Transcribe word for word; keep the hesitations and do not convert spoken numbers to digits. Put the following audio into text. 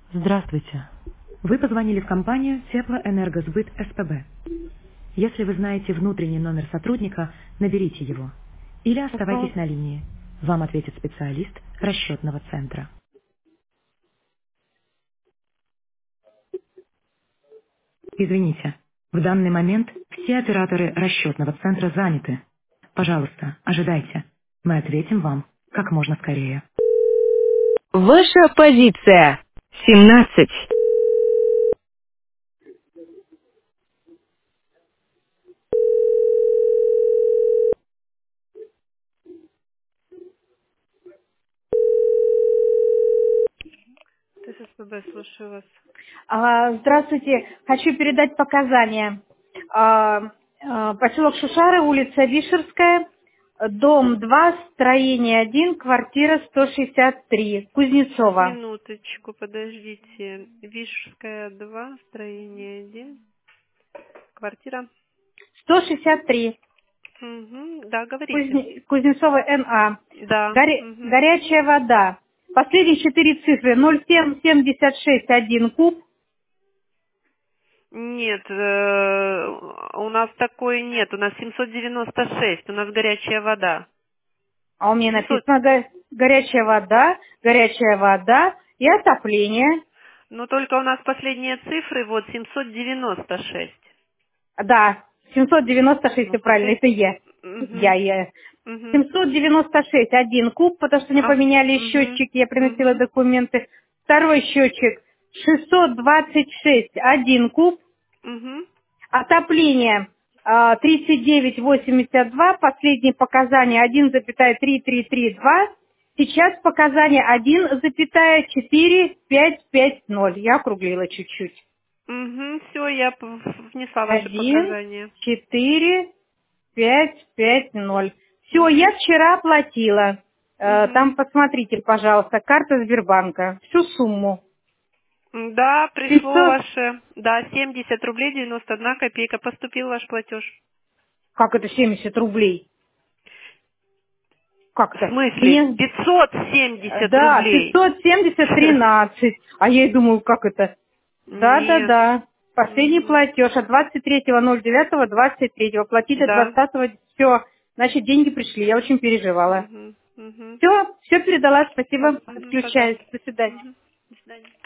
Здравствуйте. Вы позвонили в компанию Теплоэнергосбыт СПБ. Если вы знаете внутренний номер сотрудника, наберите его. Или оставайтесь Ага. на линии. Вам ответит специалист расчетного центра. Извините, в данный момент все операторы расчетного центра заняты. Пожалуйста, ожидайте. Мы ответим вам как можно скорее. Ваша позиция. семнадцать. Ты с СПБ, слушаю вас. А, Здравствуйте. Хочу передать показания. А, а, Поселок Шушары, улица Вишерская, дом два, строение один, квартира сто шестьдесят три, Кузнецова. Минуточку, подождите. Вишская два, строение один, квартира. сто шестьдесят три, Угу, да, говорите. Кузне- Кузнецова эн а. Да. Горе- Угу. Горячая вода. Последние четыре цифры. ноль семь семьдесят шесть один куб. Нет, э, у нас такой нет. У нас семьсот девяносто шесть. У нас горячая вода. А у меня семьсот. написано го- горячая вода, горячая вода и отопление. Но только у нас последние цифры, вот, семьсот девяносто шесть. Да, семьсот девяносто шесть, Ну, все правильно, это смотри. я. Я, Угу. я. Угу. семьсот девяносто шесть, один куб, потому что мне А, поменяли угу. счетчик, я приносила Угу. документы. Второй счетчик шестьсот двадцать шесть, один куб. Угу. Отопление а, тридцать девять восемьдесят два, последние показания один целых три три три два. Сейчас показания один целых четыре пять пять ноль. Я округлила чуть-чуть. Угу, все, я п- внесла ваши Один, показания. четыре, пять, пять, ноль. Все, я Угу, вчера оплатила. Э, угу. Там посмотрите, пожалуйста, карта Сбербанка. Всю сумму. Да, пришло семьсот. ваше, да, семьдесят рублей девяносто одна копейка, поступил ваш платеж. Как это семьдесят рублей? Как В это? смысле? Мне... пятьсот э, семьдесят Да, рублей. пятьсот семьдесят тринадцать. А я и думаю, как это? Нет. Да-да-да. Последний Угу. платеж от двадцать третьего ноль девятого двадцать третьего. Платить до Да. двадцатого. Все. Значит, деньги пришли. Я очень переживала. Угу. Угу. Все, все передала, Все. спасибо. Угу. Отключаюсь. Пожалуйста. До свидания. Угу. До свидания.